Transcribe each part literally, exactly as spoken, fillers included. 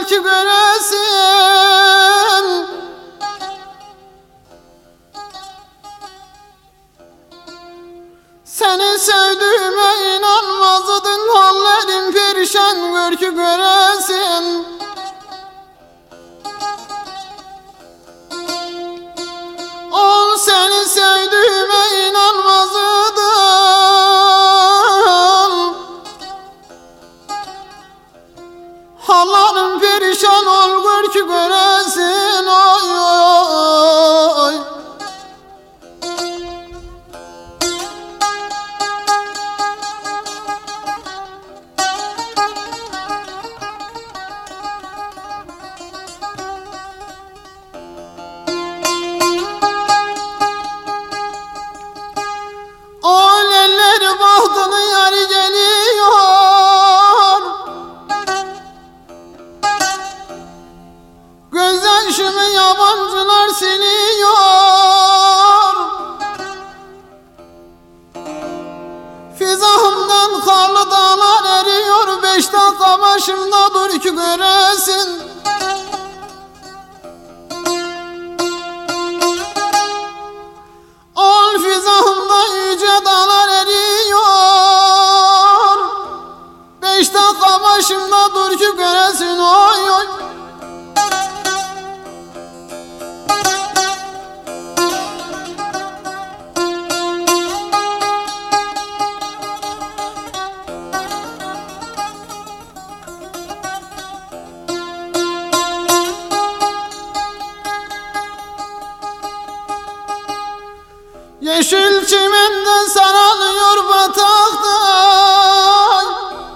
ki göresin. Seni sevdiğime inanmazdın, hallerin perişan gör ki göresin. Ol seni sevdiğime inanmazdın, hallerin perişan ol gör ki göresin. Oy oy oy. Bahtının yarı geliyor, gözyaşımı yabancılar siliyor. Fizahımdan karlı dağlar eriyor, beş dakika başımda dur ki göresin. Ol fizahımda yüce dağlar eriyor, beş dakika başımda dur ki göresin. Oy oy. Yeşil çimenden sarılıyor bataktan,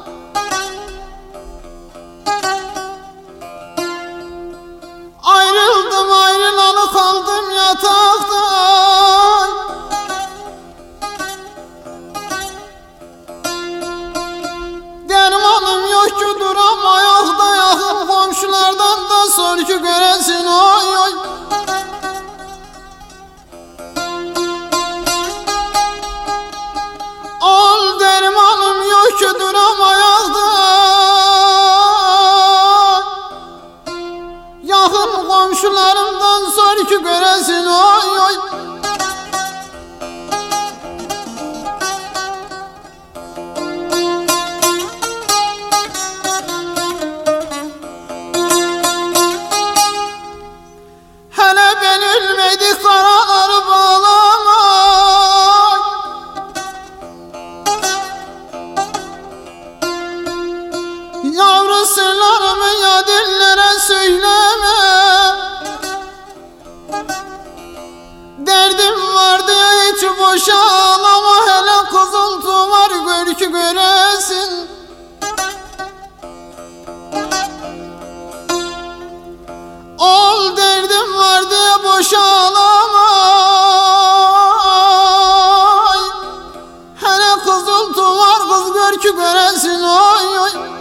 ayrıldım ayrılalı kaldım yataktan. Dermanım yok ki duram ayakta, yakın komşulardan da sor ki göresin. Oy oy. Ol dermanım yok ki duram ayakta, yakın komşularımdan sor ki göresin. Oy oy. Hele ben ölmedik karaları bağlama, yavru sırlarımı ya dillere söyleme. Derdim var diye hiç boşa ağlama, hele kızıltı var gör ki göresin. Ol derdim var diye boşa ağlama, hele kızıltı var kız gör ki göresin. Oy oy.